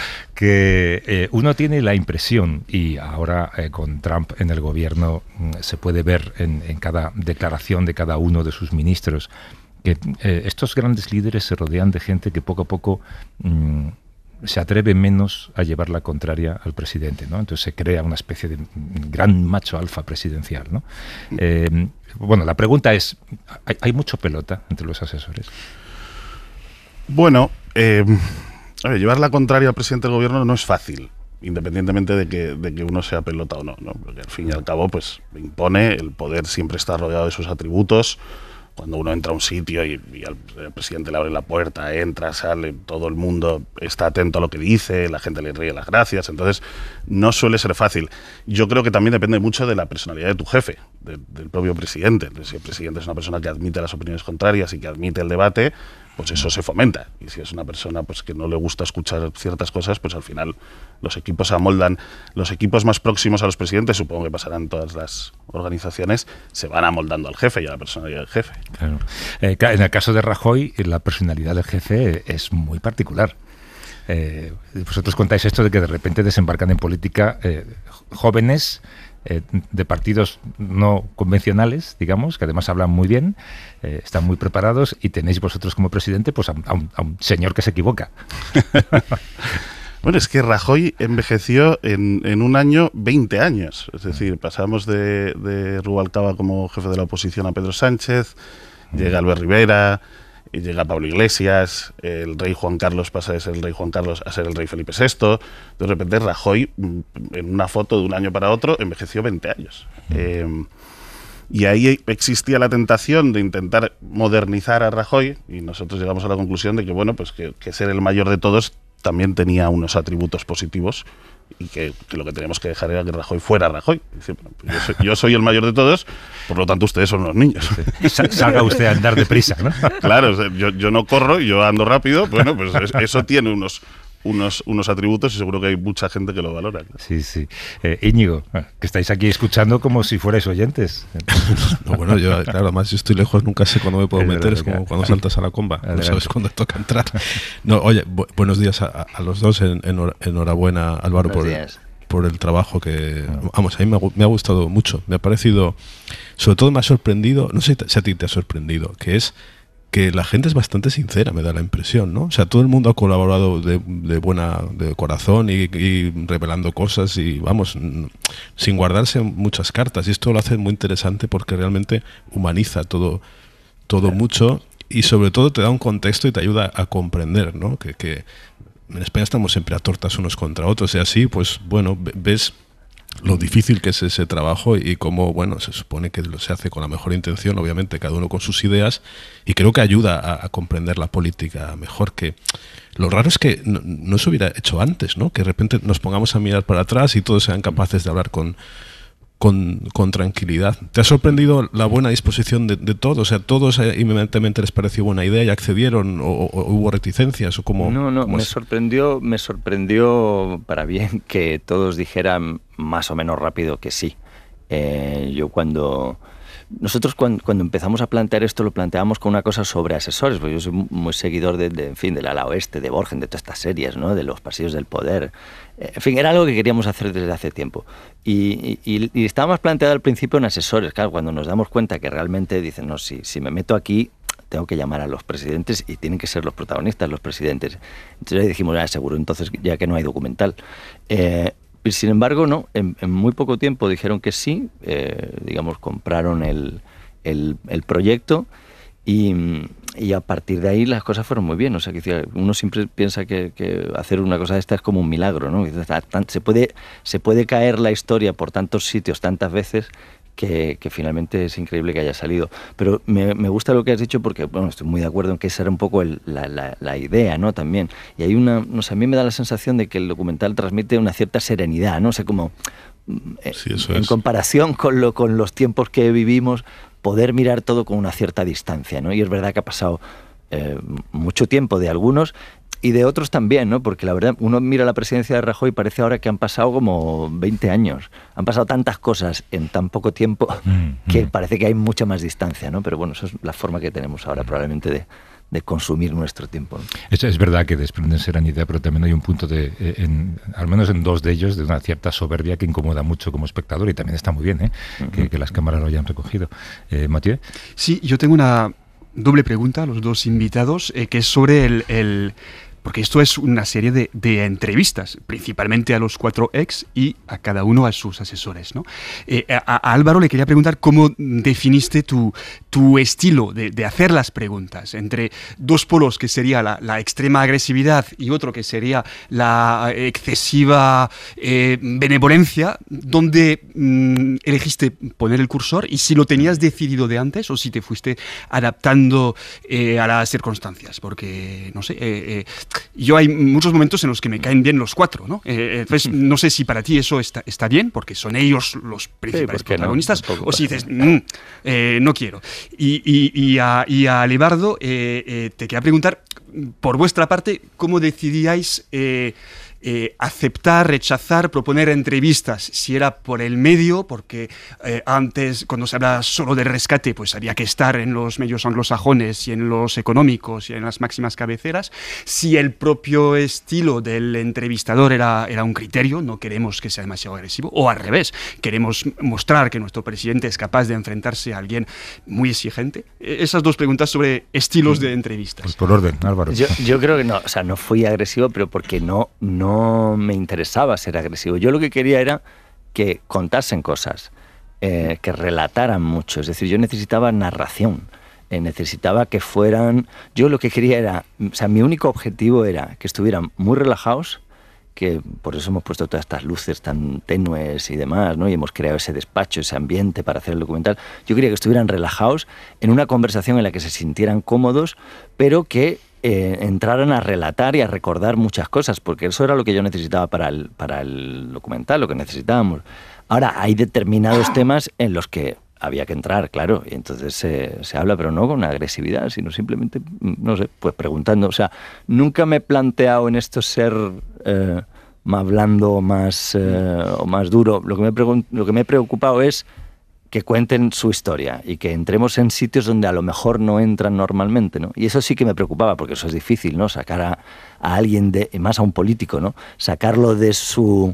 Que eh, uno tiene la impresión, y ahora eh, con Trump en el gobierno mm, se puede ver en, en cada declaración de cada uno de sus ministros, que eh, estos grandes líderes se rodean de gente que poco a poco mm, se atreve menos a llevar la contraria al presidente, ¿no? Entonces se crea una especie de gran macho alfa presidencial, ¿no? Eh, bueno, la pregunta es, ¿hay, ¿hay mucho pelota entre los asesores? Bueno, eh, a ver, llevar la contraria al presidente del gobierno no es fácil, independientemente de que, de que uno sea pelota o no, ¿no? Porque al fin y al cabo, pues impone, el poder siempre está rodeado de sus atributos. Cuando uno entra a un sitio y, y al el presidente le abre la puerta, entra, sale, todo el mundo está atento a lo que dice, la gente le ríe las gracias, entonces no suele ser fácil. Yo creo que también depende mucho de la personalidad de tu jefe, de, del propio presidente. Entonces, si el presidente es una persona que admite las opiniones contrarias y que admite el debate, pues eso se fomenta. Y si es una persona pues que no le gusta escuchar ciertas cosas, pues al final los equipos se amoldan. Los equipos más próximos a los presidentes, supongo que pasarán en todas las organizaciones, se van amoldando al jefe y a la personalidad del jefe. Claro. Eh, en el caso de Rajoy, la personalidad del jefe es muy particular. Eh, vosotros contáis esto de que de repente desembarcan en política eh, jóvenes eh, de partidos no convencionales, digamos, que además hablan muy bien, eh, están muy preparados, y tenéis vosotros como presidente pues a, a, un, a un señor que se equivoca. Bueno, es que Rajoy envejeció en, en un año veinte años. Es decir, pasamos de, de Rubalcaba como jefe de la oposición a Pedro Sánchez, llega Albert Rivera, y llega Pablo Iglesias, el rey Juan Carlos pasa de ser el rey Juan Carlos a ser el rey Felipe sexto. De repente Rajoy, en una foto de un año para otro, envejeció veinte años. Eh, y ahí existía la tentación de intentar modernizar a Rajoy, y nosotros llegamos a la conclusión de que, bueno, pues que, que ser el mayor de todos también tenía unos atributos positivos y que, que lo que teníamos que dejar era que Rajoy fuera Rajoy. Dice, yo, soy, yo soy el mayor de todos, por lo tanto ustedes son los niños. Salga usted a andar deprisa, ¿no? Claro, yo, yo no corro, yo ando rápido, bueno, pues eso tiene unos... Unos, unos atributos y seguro que hay mucha gente que lo valora. Sí, sí. Eh, Íñigo, que estáis aquí escuchando como si fuerais oyentes. No, bueno, yo, claro, además yo estoy lejos, nunca sé cuándo me puedo es meter, es como cuando saltas a la comba, adelante. No sabes cuándo toca entrar. No, oye, bu buenos días a, a los dos, en, en, enhorabuena Álvaro por el, por el trabajo que, vamos, a mí me ha, me ha gustado mucho, me ha parecido, sobre todo me ha sorprendido, no sé si a ti te ha sorprendido, que es que la gente es bastante sincera, me da la impresión, ¿no? O sea, todo el mundo ha colaborado de, de buena, de corazón y, y revelando cosas y, vamos, sin guardarse muchas cartas. Y esto lo hace muy interesante porque realmente humaniza todo, todo mucho y sobre todo te da un contexto y te ayuda a comprender, ¿no? Que, que en España estamos siempre a tortas unos contra otros y así, pues, bueno, ves lo difícil que es ese trabajo y cómo, bueno, se supone que se hace con la mejor intención, obviamente, cada uno con sus ideas, y creo que ayuda a, a comprender la política mejor. Que lo raro es que no, no se hubiera hecho antes, ¿no? Que de repente nos pongamos a mirar para atrás y todos sean capaces de hablar con, con, con tranquilidad. ¿Te ha sorprendido la buena disposición de, de todos? O sea, ¿todos eh, inmediatamente les pareció buena idea y accedieron? ¿O, o, o hubo reticencias? ¿O cómo, no, no, cómo me es? sorprendió, me sorprendió para bien que todos dijeran más o menos rápido que sí. Eh, yo cuando... Nosotros cuando, cuando empezamos a plantear esto lo planteábamos con una cosa sobre asesores, porque yo soy muy seguidor de, de, en fin, del ala oeste, de Borgen, de todas estas series, ¿no? De los pasillos del poder. En fin, era algo que queríamos hacer desde hace tiempo. Y, y, y estábamos planteado al principio en asesores. Claro, cuando nos damos cuenta que realmente dicen, no, si, si me meto aquí, tengo que llamar a los presidentes y tienen que ser los protagonistas los presidentes. Entonces ahí dijimos, ah, seguro, entonces ya que no hay documental. Eh, Sin embargo, no, en, en muy poco tiempo dijeron que sí, eh, digamos, compraron el, el, el proyecto y, y a partir de ahí las cosas fueron muy bien. O sea, que uno siempre piensa que, que hacer una cosa de esta es como un milagro, ¿no? Se puede, se puede caer la historia por tantos sitios, tantas veces, Que, que finalmente es increíble que haya salido. Pero me, me gusta lo que has dicho porque, bueno, estoy muy de acuerdo en que esa era un poco el, la, la, la idea, ¿no? También. Y hay una, no sé, a mí me da la sensación de que el documental transmite una cierta serenidad, ¿no? O sea, como sí, eso en es. comparación con, lo, con los tiempos que vivimos, poder mirar todo con una cierta distancia, ¿no? Y es verdad que ha pasado eh, mucho tiempo de algunos y de otros también, ¿no? Porque la verdad, uno mira la presidencia de Rajoy y parece ahora que han pasado como veinte años. Han pasado tantas cosas en tan poco tiempo mm, que mm. parece que hay mucha más distancia, ¿no? Pero bueno, eso es la forma que tenemos ahora probablemente de, de consumir nuestro tiempo, ¿no? Es, es verdad que desprenden serenidad, pero también hay un punto, de, en, al menos en dos de ellos, de una cierta soberbia que incomoda mucho como espectador y también está muy bien, ¿eh? Uh-huh. que, que las cámaras lo hayan recogido. Eh, Mathieu. Sí, yo tengo una doble pregunta a los dos invitados, eh, que es sobre el... el porque esto es una serie de, de entrevistas, principalmente a los cuatro ex y a cada uno a sus asesores, ¿no? Eh, a, a Álvaro le quería preguntar cómo definiste tu, tu estilo de, de hacer las preguntas entre dos polos, que sería la, la extrema agresividad y otro que sería la excesiva eh, benevolencia, ¿dónde mm, elegiste poner el cursor y si lo tenías decidido de antes o si te fuiste adaptando eh, a las circunstancias? Porque, no sé... Eh, eh, yo hay muchos momentos en los que me caen bien los cuatro, ¿no? Eh, entonces, no sé si para ti eso está, está bien, porque son ellos los principales sí, protagonistas, no, o si dices, mmm, eh, no quiero. Y, y, y, a, y a Lebardo, eh, eh, te quería preguntar, por vuestra parte, ¿cómo decidíais eh, eh, aceptar, rechazar, proponer entrevistas? Si era por el medio, porque eh, antes, cuando se habla solo de rescate, pues había que estar en los medios anglosajones y en los económicos y en las máximas cabeceras. Si el propio estilo del entrevistador era, era un criterio, no queremos que sea demasiado agresivo, o al revés, queremos mostrar que nuestro presidente es capaz de enfrentarse a alguien muy exigente. Esas dos preguntas sobre estilos de entrevistas. Pues por orden, Álvaro. Yo, yo creo que no, o sea, no fui agresivo, pero porque no, no No me interesaba ser agresivo. Yo lo que quería era que contasen cosas, eh, que relataran mucho. Es decir, yo necesitaba narración, eh, necesitaba que fueran... Yo lo que quería era... O sea, mi único objetivo era que estuvieran muy relajados, que por eso hemos puesto todas estas luces tan tenues y demás, ¿no? Y hemos creado ese despacho, ese ambiente para hacer el documental. Yo quería que estuvieran relajados en una conversación en la que se sintieran cómodos, pero que eh, entraran a relatar y a recordar muchas cosas, porque eso era lo que yo necesitaba para el, para el documental, lo que necesitábamos. Ahora, hay determinados temas en los que había que entrar, claro, y entonces se, se habla, pero no con agresividad, sino simplemente, no sé, pues preguntando. O sea, nunca me he planteado en esto ser eh, más blando o más, eh, o más duro. Lo que, me pregun- lo que me he preocupado es que cuenten su historia y que entremos en sitios donde a lo mejor no entran normalmente, ¿no? Y eso sí que me preocupaba, porque eso es difícil, ¿no? Sacar a, a alguien, de, y más a un político, ¿no? Sacarlo de su...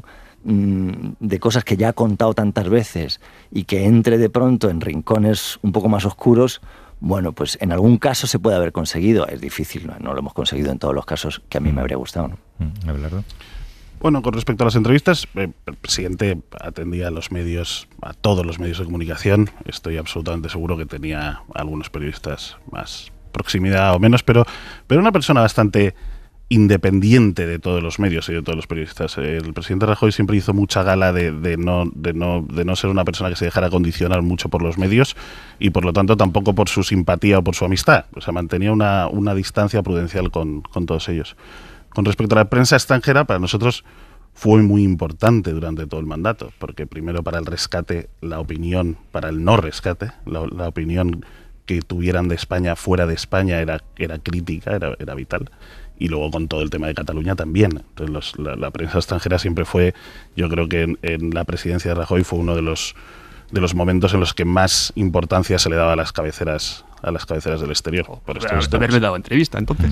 de cosas que ya ha contado tantas veces y que entre de pronto en rincones un poco más oscuros, bueno, pues en algún caso se puede haber conseguido. Es difícil, ¿no? No lo hemos conseguido en todos los casos que a mí me habría gustado, ¿no? Abelardo. Bueno, con respecto a las entrevistas, eh, el presidente atendía a los medios, a todos los medios de comunicación. Estoy absolutamente seguro que tenía algunos periodistas más proximidad o menos, pero, pero una persona bastante independiente de todos los medios y de todos los periodistas. El presidente Rajoy siempre hizo mucha gala de, de, no, de, no, de no ser una persona que se dejara condicionar mucho por los medios y por lo tanto tampoco por su simpatía o por su amistad. O sea, mantenía una, una distancia prudencial con, con todos ellos. Con respecto a la prensa extranjera, para nosotros fue muy importante durante todo el mandato, porque primero para el rescate, la opinión, para el no rescate, la, la opinión que tuvieran de España fuera de España era, era crítica, era, era vital. Y luego con todo el tema de Cataluña también. Entonces los, la, la prensa extranjera siempre fue, yo creo que en, en la presidencia de Rajoy fue uno de los de los momentos en los que más importancia se le daba a las cabeceras a las cabeceras del exterior. Oh, por esto de haberme dado entrevista, entonces.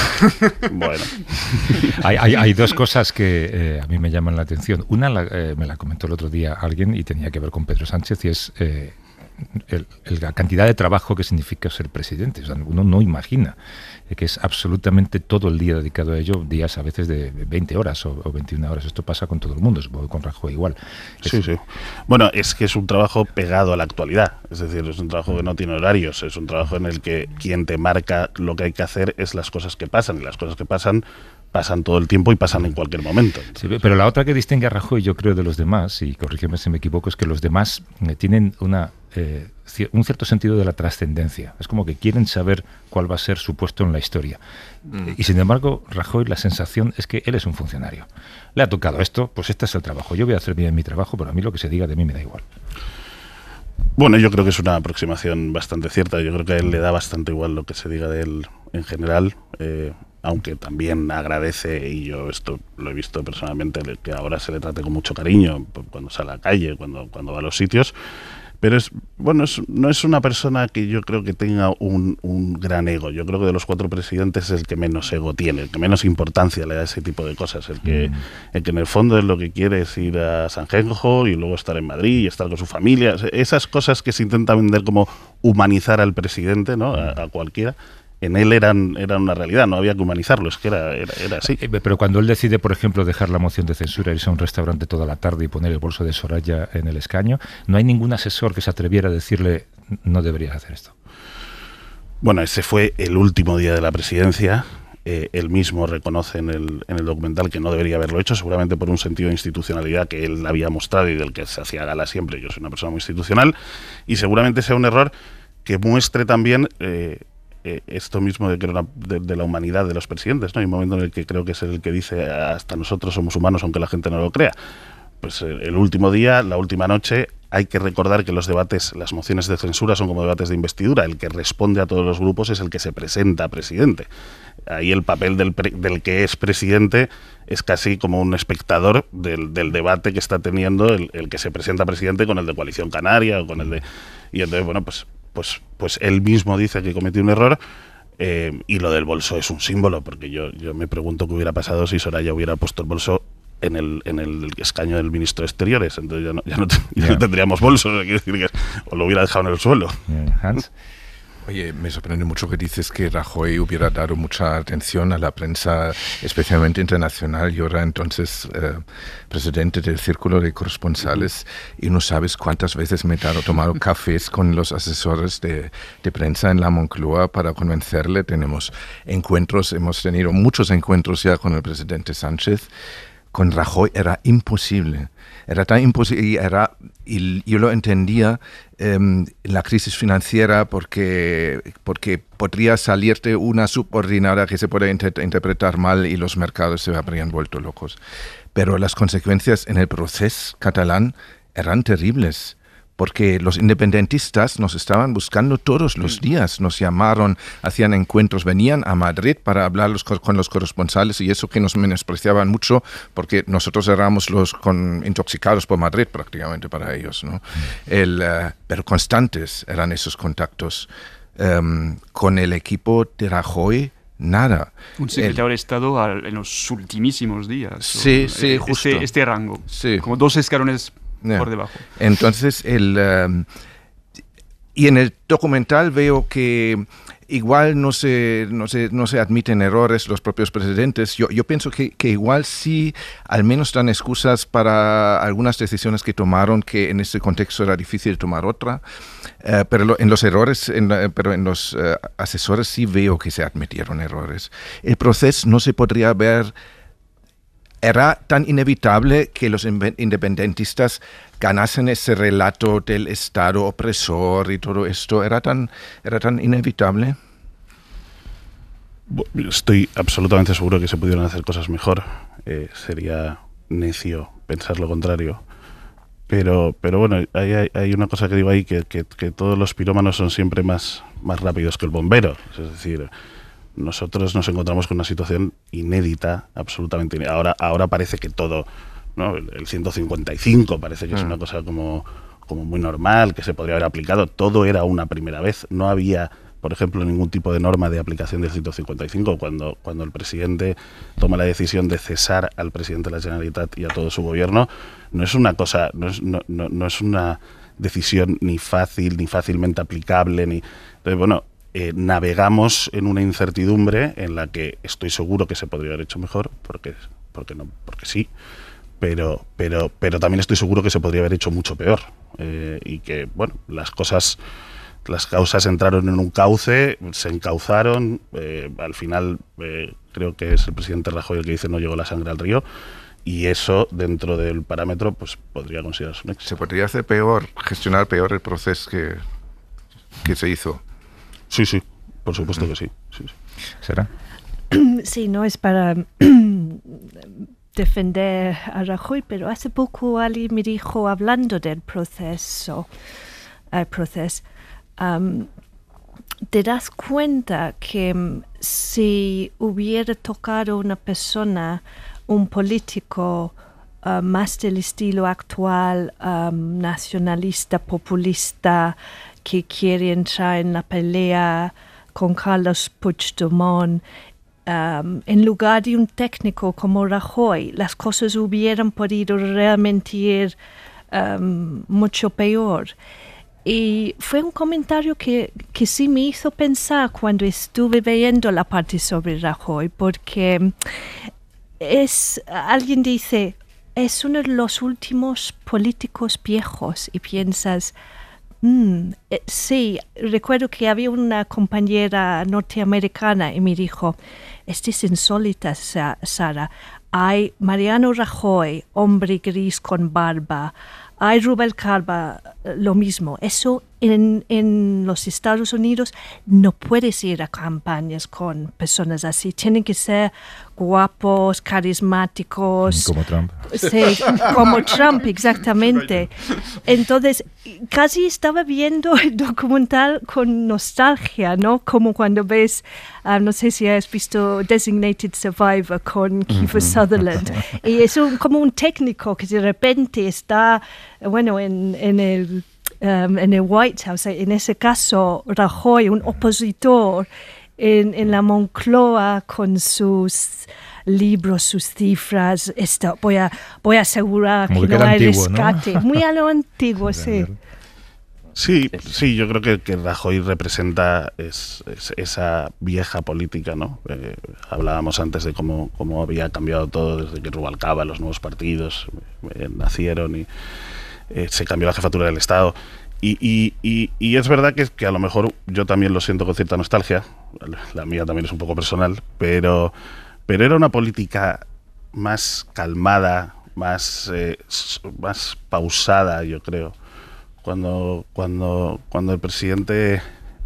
Bueno. hay, hay, hay dos cosas que eh, a mí me llaman la atención. Una la, eh, me la comentó el otro día alguien y tenía que ver con Pedro Sánchez y es eh, el, el, la cantidad de trabajo que significa ser presidente. O sea, uno no imagina que es absolutamente todo el día dedicado a ello, días a veces de veinte horas o, o veintiuna horas. Esto pasa con todo el mundo, supongo que con Rajoy igual. Es, sí, sí. Bueno, es que es un trabajo pegado a la actualidad. Es decir, es un trabajo que no tiene horarios. Es un trabajo en el que quien te marca lo que hay que hacer es las cosas que pasan. Y las cosas que pasan pasan todo el tiempo y pasan en cualquier momento. Sí, pero la otra que distingue a Rajoy, yo creo, de los demás, y corrígeme si me equivoco, es que los demás eh, tienen una eh, un cierto sentido de la trascendencia. Es como que quieren saber cuál va a ser su puesto en la historia. Mm. Y sin embargo, Rajoy, la sensación es que él es un funcionario. Le ha tocado esto, pues este es el trabajo. Yo voy a hacer bien mi trabajo, pero a mí lo que se diga de mí me da igual. Bueno, yo creo que es una aproximación bastante cierta. Yo creo que a él le da bastante igual lo que se diga de él en general. Eh, aunque también agradece, y yo esto lo he visto personalmente, que ahora se le trate con mucho cariño cuando sale a la calle, cuando, cuando va a los sitios, pero es bueno es, no es una persona que yo creo que tenga un, un gran ego. Yo creo que de los cuatro presidentes es el que menos ego tiene, el que menos importancia le da a ese tipo de cosas, el que, mm. el que en el fondo es lo que quiere es ir a Sanjenjo y luego estar en Madrid y estar con su familia, esas cosas que se intenta vender como humanizar al presidente, ¿no? a, a cualquiera. En él eran, eran una realidad, no había que humanizarlo, es que era, era, era así. Pero cuando él decide, por ejemplo, dejar la moción de censura, irse a un restaurante toda la tarde y poner el bolso de Soraya en el escaño, no hay ningún asesor que se atreviera a decirle no deberías hacer esto. Bueno, ese fue el último día de la presidencia. Eh, él mismo reconoce en el, en el documental que no debería haberlo hecho, seguramente por un sentido de institucionalidad que él había mostrado y del que se hacía gala siempre. Yo soy una persona muy institucional y seguramente sea un error que muestre también... Eh, Eh, esto mismo de, que era una, de, de la humanidad de los presidentes, ¿no? Hay un momento en el que creo que es el que dice hasta nosotros somos humanos aunque la gente no lo crea. Pues eh, el último día, la última noche, hay que recordar que los debates, las mociones de censura son como debates de investidura. El que responde a todos los grupos es el que se presenta presidente. Ahí el papel del, pre, del que es presidente es casi como un espectador del, del debate que está teniendo el, el que se presenta presidente con el de Coalición Canaria o con el de... Y entonces, bueno, pues Pues, pues él mismo dice que cometió un error eh, y lo del bolso es un símbolo, porque yo, yo me pregunto qué hubiera pasado si Soraya hubiera puesto el bolso en el, en el escaño del ministro de Exteriores. Entonces ya no, ya no, ya yeah. no tendríamos bolsos, quiero decir que o lo hubiera dejado en el suelo. Yeah. Hans. Oye, me sorprende mucho que dices que Rajoy hubiera dado mucha atención a la prensa, especialmente internacional. Yo era entonces eh, presidente del Círculo de Corresponsales y no sabes cuántas veces me he dado, tomado cafés con los asesores de, de prensa en la Moncloa para convencerle. Tenemos encuentros, hemos tenido muchos encuentros ya con el presidente Sánchez, Con Rajoy era imposible. Era tan imposible y, era, y yo lo entendía en eh, la crisis financiera porque, porque podría salirte una subordinada que se puede inter- interpretar mal y los mercados se habrían vuelto locos. Pero las consecuencias en el proceso catalán eran terribles. Porque los independentistas nos estaban buscando todos los días, nos llamaron, hacían encuentros, venían a Madrid para hablar los, con los corresponsales y eso que nos menospreciaban mucho porque nosotros éramos los con, intoxicados por Madrid prácticamente para ellos, ¿no? El, uh, pero constantes eran esos contactos. Um, con el equipo de Rajoy, nada. Un secretario el, de Estado al, en los ultimísimos días. Sí, o, sí, eh, justo. Este, este rango, sí. Como dos escalones Yeah. por debajo. Entonces, el, um, y en el documental veo que igual no se, no se, no se admiten errores los propios presidentes. Yo, yo pienso que, que igual sí, al menos dan excusas para algunas decisiones que tomaron, que en este contexto era difícil tomar otra. Uh, pero lo, en los errores, en, uh, pero en los uh, asesores sí veo que se admitieron errores. El proceso no se podría ver. Era tan inevitable que los independentistas ganasen ese relato del Estado opresor y todo esto. Era tan, era tan inevitable. Estoy absolutamente seguro que se pudieron hacer cosas mejor. Eh, sería necio pensar lo contrario. Pero, pero bueno, hay, hay, hay una cosa que digo ahí, que, que, que todos los pirómanos son siempre más, más rápidos que el bombero. Es decir, nosotros nos encontramos con una situación inédita, absolutamente inédita. Ahora, ahora parece que todo, ¿no? El ciento cincuenta y cinco parece que mm. es una cosa como, como muy normal, que se podría haber aplicado. Todo era una primera vez. No había, por ejemplo, ningún tipo de norma de aplicación del ciento cincuenta y cinco. Cuando, cuando el presidente toma la decisión de cesar al presidente de la Generalitat y a todo su gobierno, no es una cosa, no es, no, no, no es una decisión ni fácil, ni fácilmente aplicable, ni. Entonces, bueno. Eh, navegamos en una incertidumbre en la que estoy seguro que se podría haber hecho mejor, porque, porque, no, porque sí, pero, pero, pero también estoy seguro que se podría haber hecho mucho peor eh, y que, bueno, las cosas, las causas entraron en un cauce, se encauzaron, eh, al final eh, creo que es el presidente Rajoy el que dice no llegó la sangre al río, y eso dentro del parámetro pues podría considerarse un éxito. Se podría hacer peor, gestionar peor el proceso que, que se hizo. Sí, sí, por supuesto que sí. sí, sí. ¿Será? Sí, no es para defender a Rajoy, pero hace poco alguien me dijo, hablando del proceso, el proceso, um, te das cuenta que um, si hubiera tocado una persona, un político uh, más del estilo actual, um, nacionalista, populista, que quiere entrar en la pelea con Carles Puigdemont, um, en lugar de un técnico como Rajoy, las cosas hubieran podido realmente ir um, mucho peor. Y fue un comentario que, que sí me hizo pensar cuando estuve viendo la parte sobre Rajoy, porque es, alguien dice, es uno de los últimos políticos viejos, y piensas, Mm, eh, sí, recuerdo que había una compañera norteamericana y me dijo, esta es insólita, Sara, hay Mariano Rajoy, hombre gris con barba, hay Rubalcaba, lo mismo. Eso en, en los Estados Unidos no puedes ir a campañas con personas así. Tienen que ser guapos, carismáticos. Como Trump. Sí, como Trump, exactamente. Entonces, casi estaba viendo el documental con nostalgia, ¿no? Como cuando ves, uh, no sé si has visto Designated Survivor con Kiefer Sutherland. Y es un, como un técnico que de repente está, bueno, en, en el... Um, en el White House, en ese caso Rajoy, un opositor en, en la Moncloa con sus libros, sus cifras, esto, voy a voy a asegurar Como que, que no hay antiguo, rescate, ¿no? Muy a lo antiguo, sí. Sí, sí, yo creo que, que Rajoy representa es, es, esa vieja política, ¿no? Eh, hablábamos antes de cómo, cómo había cambiado todo desde que Rubalcaba, los nuevos partidos eh, nacieron y Eh, se cambió la jefatura del Estado y, y, y, y es verdad que, que a lo mejor yo también lo siento con cierta nostalgia, la mía también es un poco personal, pero, pero era una política más calmada, más, eh, más pausada, yo creo. Cuando, cuando, cuando el presidente,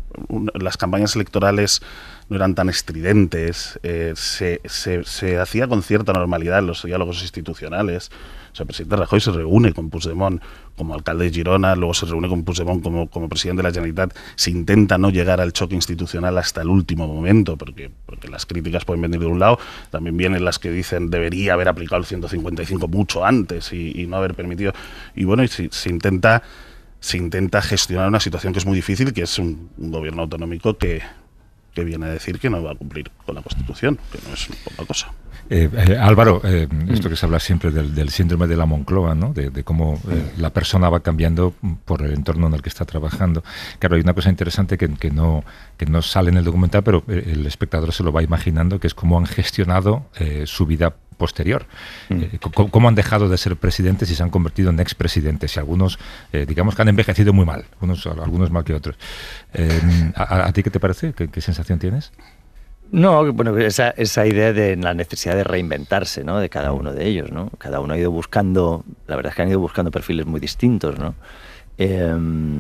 las campañas electorales no eran tan estridentes, eh, se, se, se hacía con cierta normalidad en los diálogos institucionales. O sea, el presidente Rajoy se reúne con Puigdemont como alcalde de Girona, luego se reúne con Puigdemont como, como presidente de la Generalitat. Se intenta no llegar al choque institucional hasta el último momento, porque, porque las críticas pueden venir de un lado, también vienen las que dicen debería haber aplicado el ciento cincuenta y cinco mucho antes y, y no haber permitido. Y bueno, y se, se intenta se intenta gestionar una situación que es muy difícil, que es un, un gobierno autonómico que, que viene a decir que no va a cumplir con la Constitución, que no es poca cosa. Eh, eh, Álvaro, eh, esto que se habla siempre del, del síndrome de la Moncloa, ¿no? de, de cómo eh, la persona va cambiando por el entorno en el que está trabajando. Claro, hay una cosa interesante que, que, no, que no sale en el documental, pero el espectador se lo va imaginando, que es cómo han gestionado eh, su vida posterior. Mm. Eh, cómo, cómo han dejado de ser presidentes y se han convertido en expresidentes. Y algunos, eh, digamos que han envejecido muy mal, unos, algunos más que otros. Eh, ¿a, ¿A ti qué te parece? ¿Qué, qué sensación tienes? No, bueno, esa, esa idea de la necesidad de reinventarse, ¿no? De cada uno de ellos, ¿no? Cada uno ha ido buscando, la verdad es que han ido buscando perfiles muy distintos, ¿no? Eh,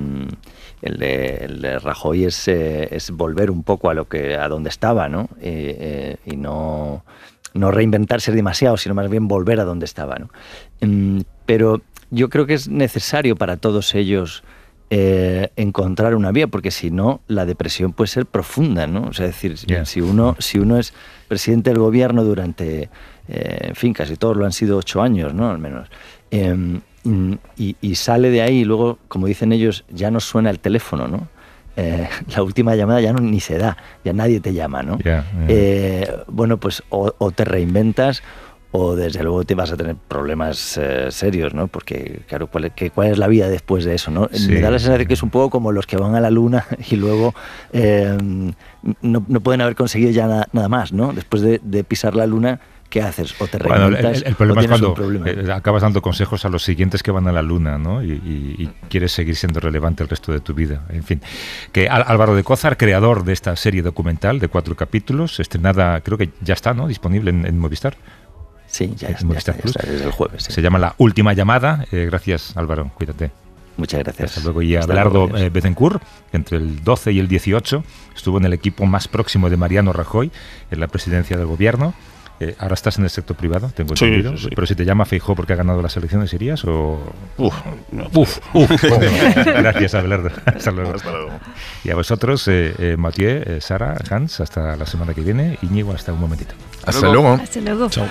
el, de, el de Rajoy es, eh, es volver un poco a lo que a donde estaba, ¿no? Eh, eh, y no, no reinventarse demasiado, sino más bien volver a donde estaba, ¿no? Eh, pero yo creo que es necesario para todos ellos Eh, encontrar una vía, porque si no la depresión puede ser profunda, ¿no? O sea, es decir, yeah. si uno si uno es presidente del gobierno durante, eh, en fin, casi todos lo han sido ocho años, ¿no? Al menos, eh, y, y sale de ahí y luego, como dicen ellos, ya no suena el teléfono, ¿no? Eh, la última llamada ya no ni se da, ya nadie te llama, ¿no? Yeah, yeah. Eh, bueno, pues o, o te reinventas o desde luego te vas a tener problemas eh, serios, ¿no? Porque, claro, ¿cuál, que, ¿cuál es la vida después de eso, no? Sí. Me da la sensación de que es un poco como los que van a la luna y luego eh, no, no pueden haber conseguido ya nada, nada más, ¿no? Después de, de pisar la luna, ¿qué haces? O te reinventas, bueno, el, el problema o es cuando problema. Eh, acabas dando consejos a los siguientes que van a la luna, ¿no? Y, y, y quieres seguir siendo relevante el resto de tu vida. En fin, que Álvaro de Cózar, creador de esta serie documental de cuatro capítulos, estrenada, creo que ya está, ¿no? Disponible en, en Movistar. Sí, ya, es, ya, está, ya está, desde el jueves. Sí. Se llama La Última Llamada. Eh, gracias, Álvaro, cuídate. Muchas gracias. Hasta luego. Y Abelardo eh, Bethencourt, entre el doce y el dieciocho, estuvo en el equipo más próximo de Mariano Rajoy en la presidencia del gobierno. Eh, ahora estás en el sector privado, tengo entendido. Sí, sí. Pero si te llama Feijóo porque ha ganado las elecciones, ¿irías o...? Uf, no. uf, uf. Gracias, Abelardo. Hasta luego. Hasta luego. Y a vosotros, eh, eh, Mathieu, eh, Sara, Hans, hasta la semana que viene. Íñigo, hasta un momentito. Hasta luego. Hasta luego. Chao.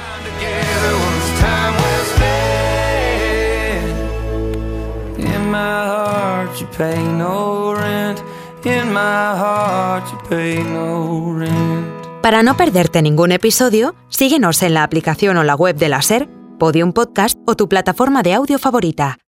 Para no perderte ningún episodio, síguenos en la aplicación o la web de la SER, Podium Podcast o tu plataforma de audio favorita.